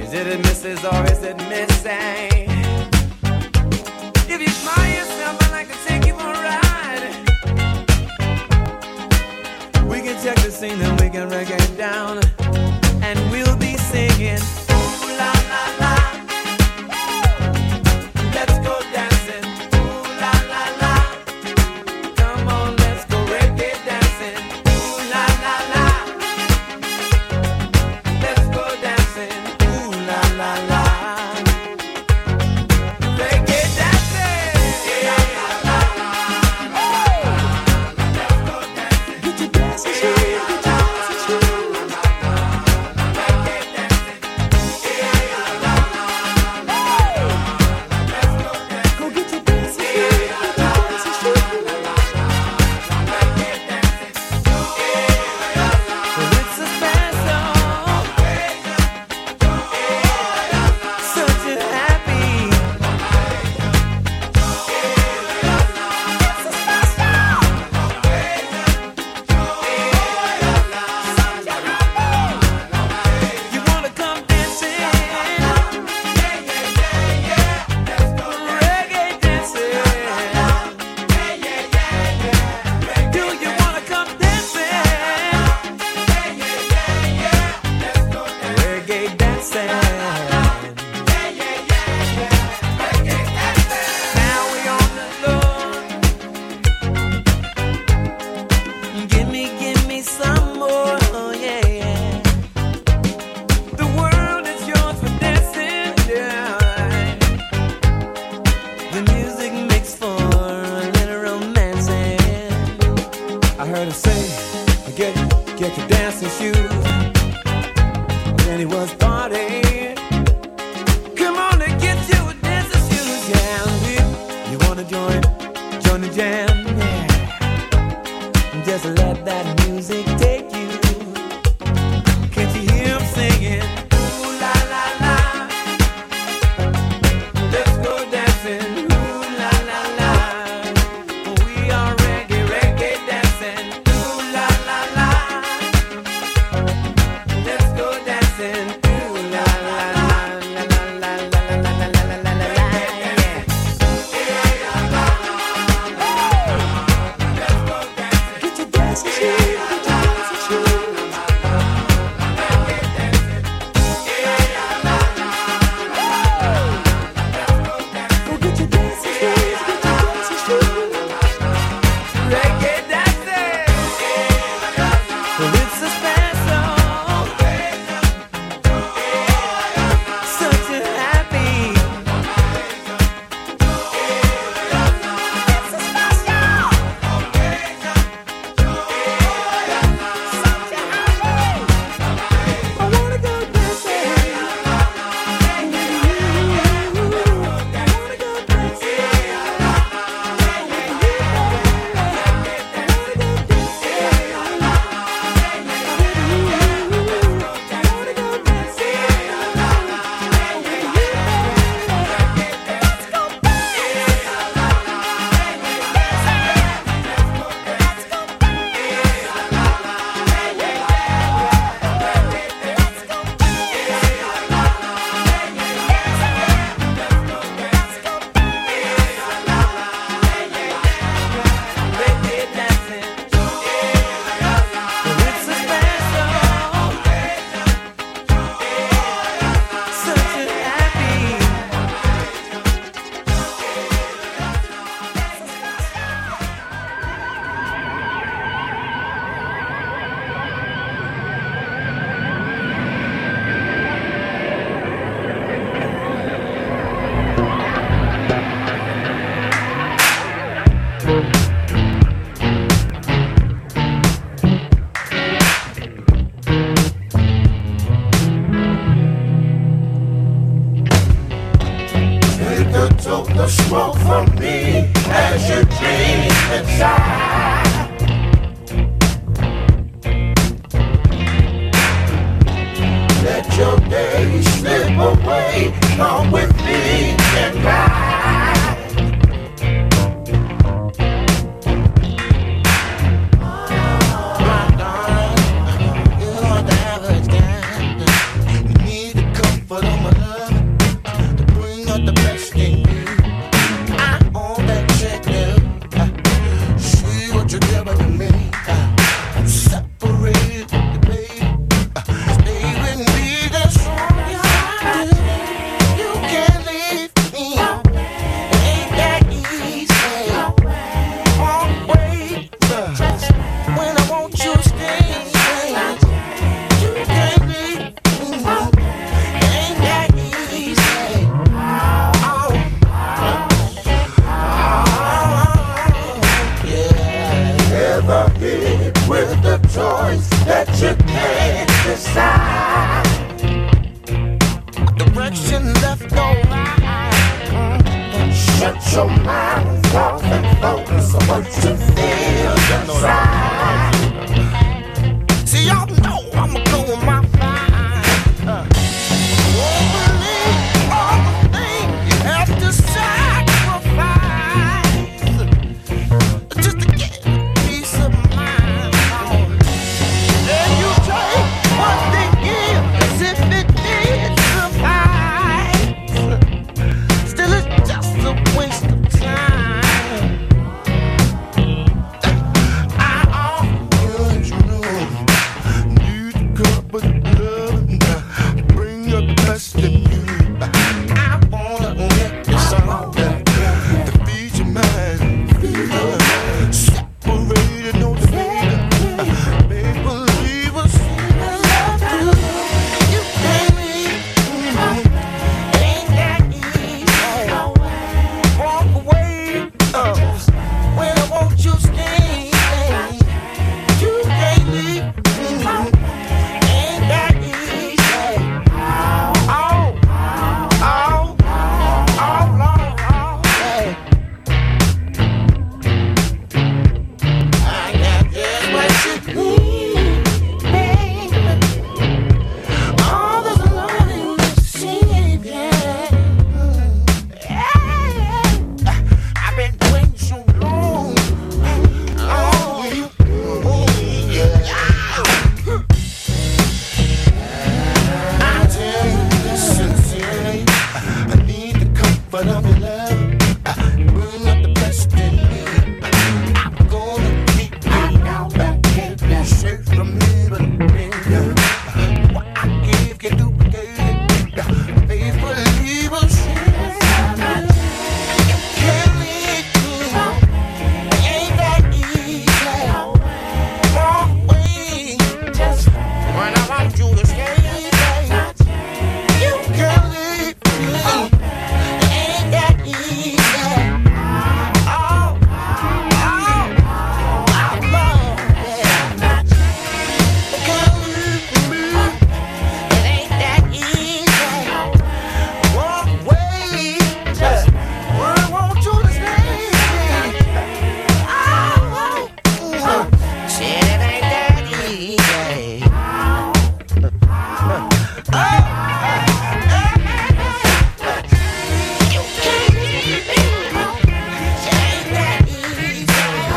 Is it a missus or is it missing? If you smile yourself, I'd like to take you for a ride. We can check the scene and we can break it down. And we'll be singing, ooh la la la. Let's go dancing, ooh la la la. Come on, let's go reggae dancing, ooh la la la. Let's go dancing, ooh la la la. Reggae dancing, yeah la la la. Let's go dancing, get your dancing shoes, get your dancing shoes. the smoke from me as you dream inside. Let your days slip away, come with me and ride. My darling, you're the average guy. You need a comfortable just don't shut your mind off and focus on what you feel inside. See, y'all know I'ma go with my mind. Won't believe all the things you have to sacrifice just to get a peace of mind. And you take what they give as if it did suffice. Still, it's just a waste of time. I often, you know, need a cup of love, bring your best in you. I wanna make you something to feed your mind. Separated, no fear. Make believe us in love too. You can't leave. Ain't that easy? Walk away. When I want you stay. You can't leave. Ain't that easy? Oh, Lord, hey. I got just what you need, baby. All this loneliness, yeah. I've been waiting so long. Oh, yeah. I tell you this sincerely. I need the comfort of your love. Bring up the best in me. I'm gonna keep you down, keep you safe from me, but baby, what I give can duplicate it. Faithfully will share. You can't leave me. Ain't that easy? Walk away. Just when I want you to stay. You can't leave me. Ain't that easy? Oh, Lord, yeah. You can't leave me. It ain't that easy. Walk away. Just when I want you to stay. Oh, shit, it ain't that easy. You can't leave me. It ain't that easy.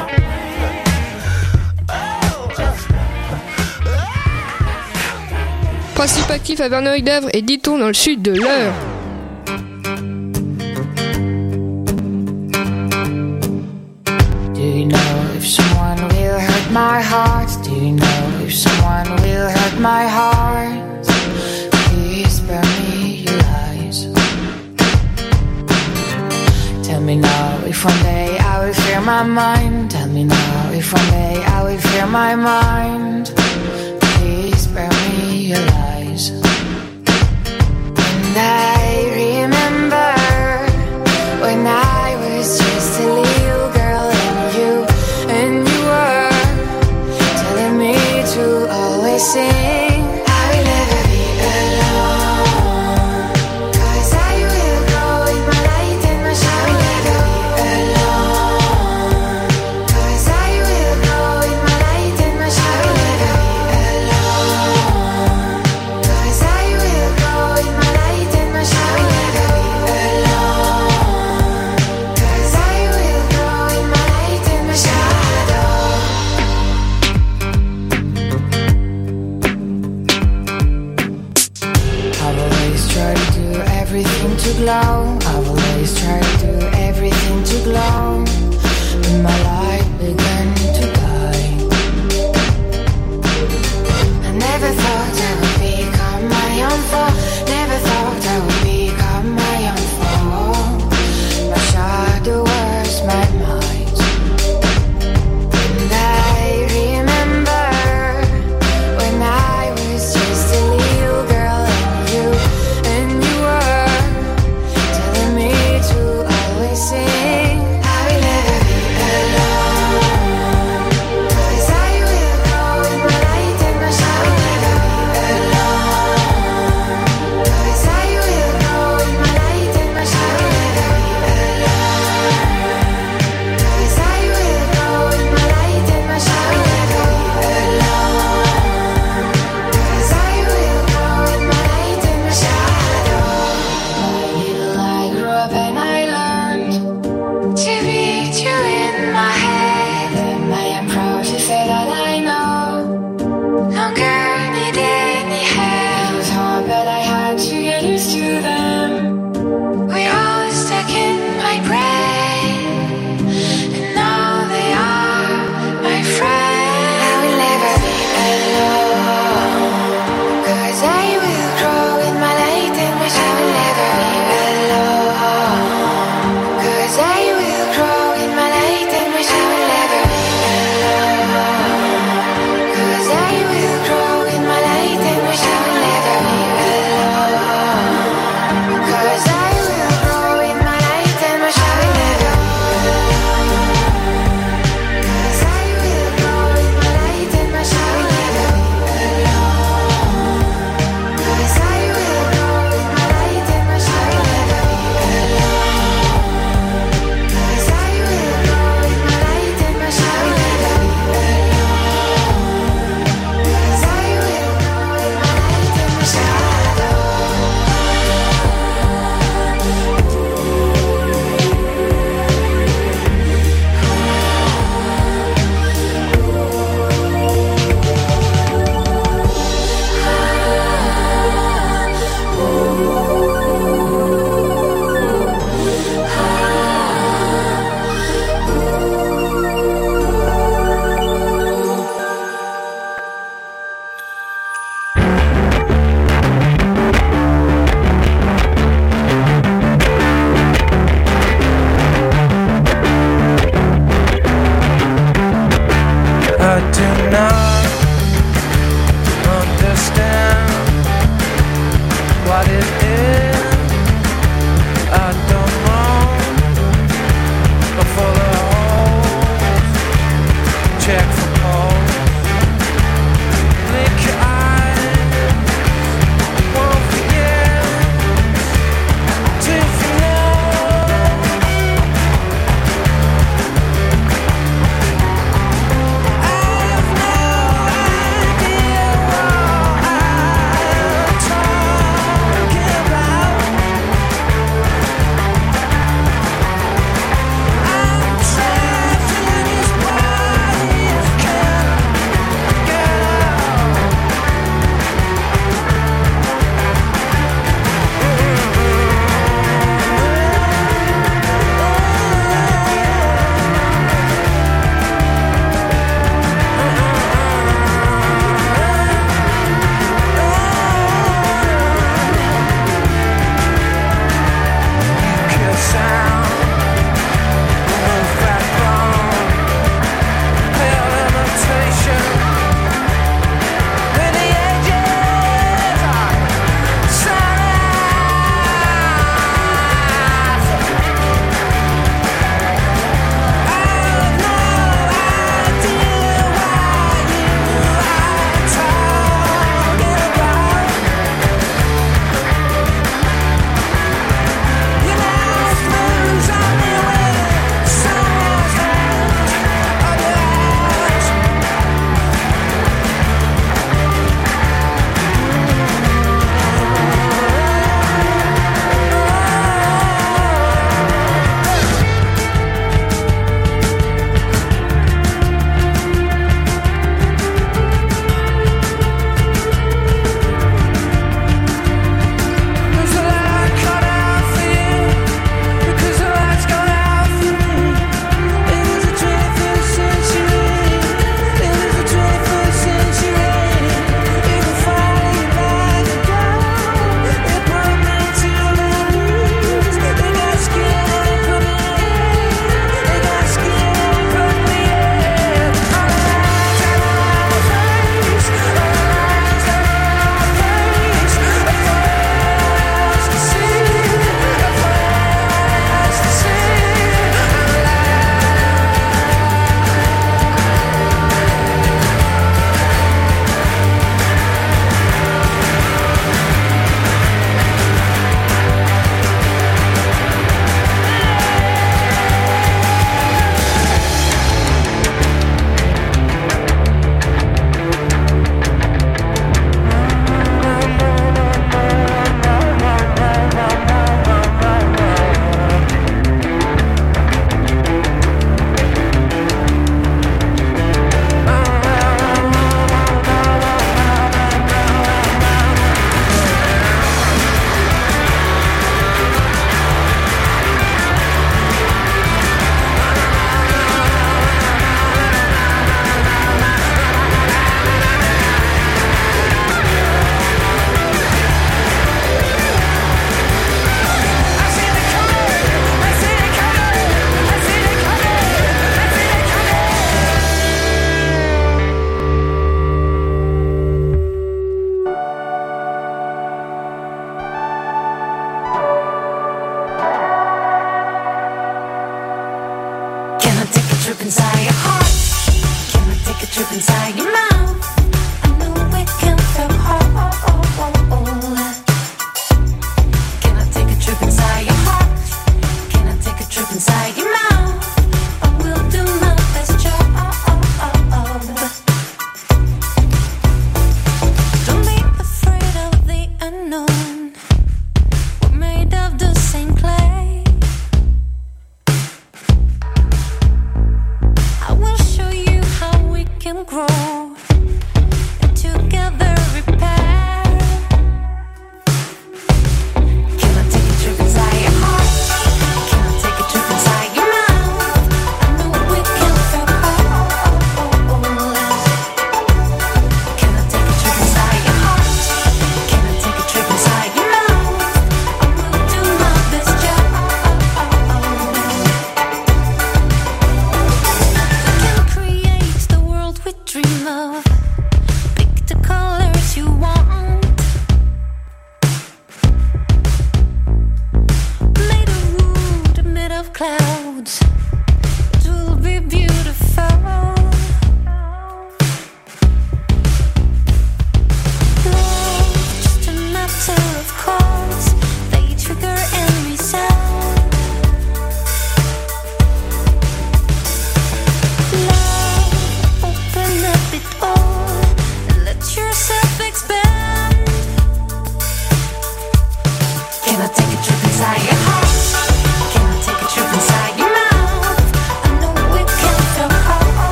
Principe actif à Verneuil-d'Avre et Diton dans le sud de l'Eure. Do you know if someone will hurt my heart? Do you know if someone will hurt my heart? Please spare me your lies. Tell me now if one day I will fear my mind. Tell me now if one day I will fear my mind. Please spare me your lies. And I remember when I was just a little girl and you were telling me to always sing. I will never be alone, 'cause I will go with my light and my shine. I will never be alone, 'cause I will go with my light and my shine. I will never be alone, 'cause I will go with my light and my shine. I will never be alone, 'cause I will go with my light and my shadow. I've always tried to do everything to glow. I've always tried to do everything to glow. When my light began to die, I never thought I would become my own foe. Never thought I would become my own foe. My shadow was my might. And I remember when I was just a little girl and you were telling me to always sing. I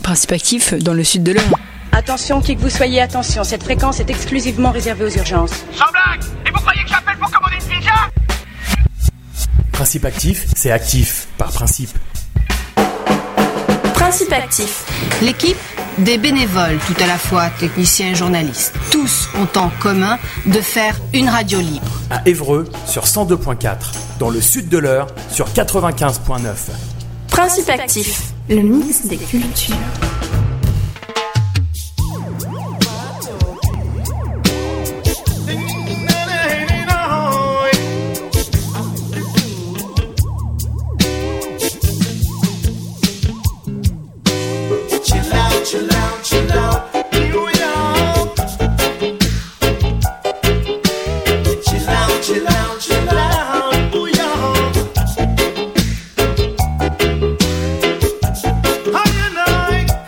Principe actif dans le sud de l'Eure. Attention, qui que vous soyez, attention, cette fréquence est exclusivement réservée aux urgences. Sans blague! Et vous croyez que j'appelle pour commander une pizza? Principe actif, c'est actif, par principe. Principe actif. L'équipe des bénévoles, tout à la fois techniciens et journalistes, tous ont en commun de faire une radio libre. À Évreux, sur 102.4. Dans le sud de l'Eure, sur 95.9. Principe actif. Le mix des cultures. How you know?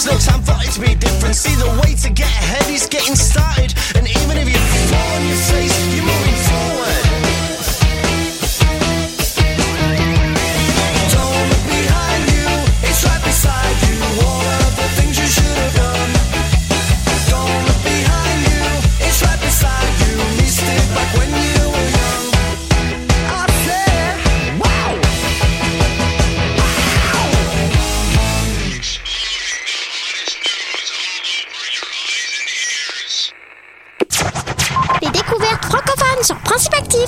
There's no time for it to be different. See, the way to get ahead is getting started. And even if you fall on your face, you're moving forward. Don't look behind you, it's right beside you. All of the things you should have done. Don't look behind you, it's right beside you. Missed it back when you were young. I said, wow! Les découvertes francophones sur Principe Actif.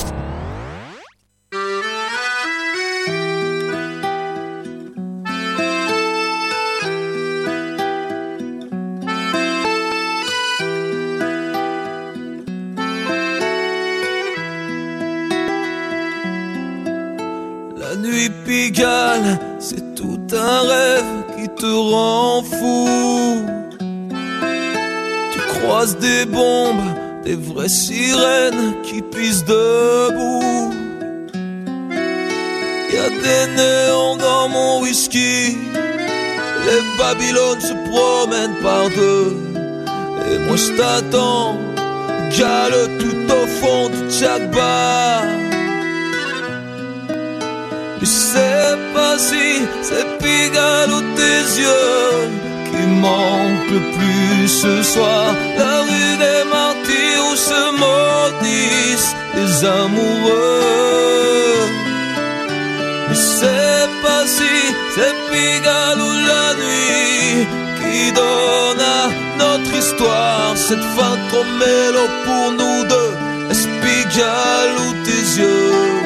La nuit Pigalle, c'est tout un rêve qui te rend fou. Tu croises des bombes, des vraies sirènes qui pissent debout. Y'a des néons dans mon whisky. Les Babylones se promènent par deux. Et moi je t'attends, gale tout au fond du Jack Bar. Je sais pas si c'est Pigalle ou tes yeux qui manque le plus ce soir. La rue des martyrs où se maudissent les amoureux. Je sais pas si c'est Pigalle ou la nuit qui donne à notre histoire cette fin trop mélo pour nous deux. Est-ce Pigalle ou tes yeux?